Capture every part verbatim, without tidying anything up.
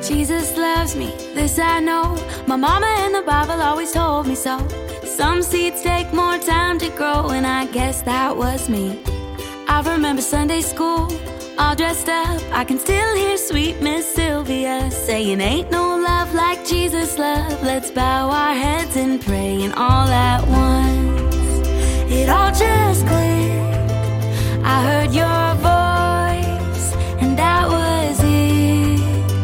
Jesus loves me, this I know. My mama and the Bible always told me so. Some seeds take more time to grow, and I guess that was me. I remember Sunday school, all dressed up. I can still hear sweet Miss Sylvia saying, ain't no love like Jesus' love. Let's bow our heads and pray, and all at once it all just clicked. I heard your voice, and that was it.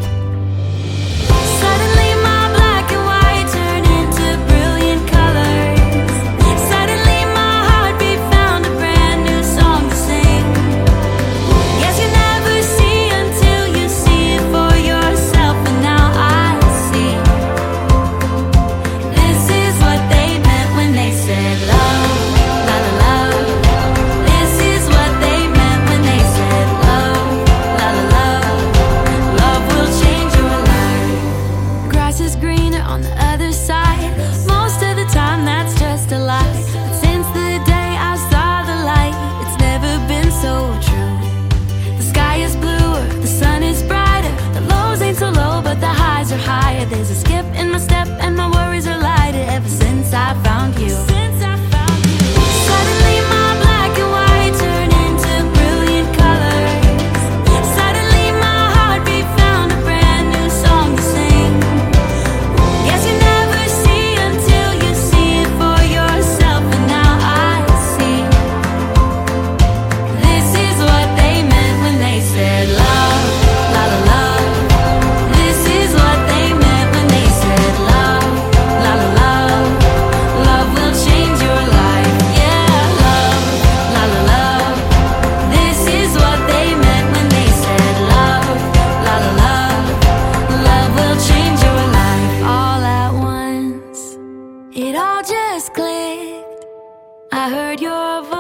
Suddenly my black and white turned into brilliant colors. Suddenly my heartbeat found a brand new song to sing. Yes, you never see until you see it for yourself, and now I see. This is what they meant when they said love, la la love. This is what they meant when they said love, la la love. Love will change your life. Grass is greener on the other side. Most of the time that's just a lie. But since the day I saw the light, it's never been so true. The sky is bluer, the sun is brighter. The lows ain't so low, but the highs are higher. There's a skip in my step and my worries are lighter ever since I found you. Since I found you. Suddenly my black and white turned into brilliant colors. Suddenly my heartbeat found a brand new song to sing. Yes, you never see until you see it for yourself, and now I see. This is what they meant when they said love, la la love. This is what they meant when they said love, la la love. Love will change your life, yeah, love, la la love. This is what they meant when they said love, la la love. Love will change your life all at once. It all just clicked. I heard your voice.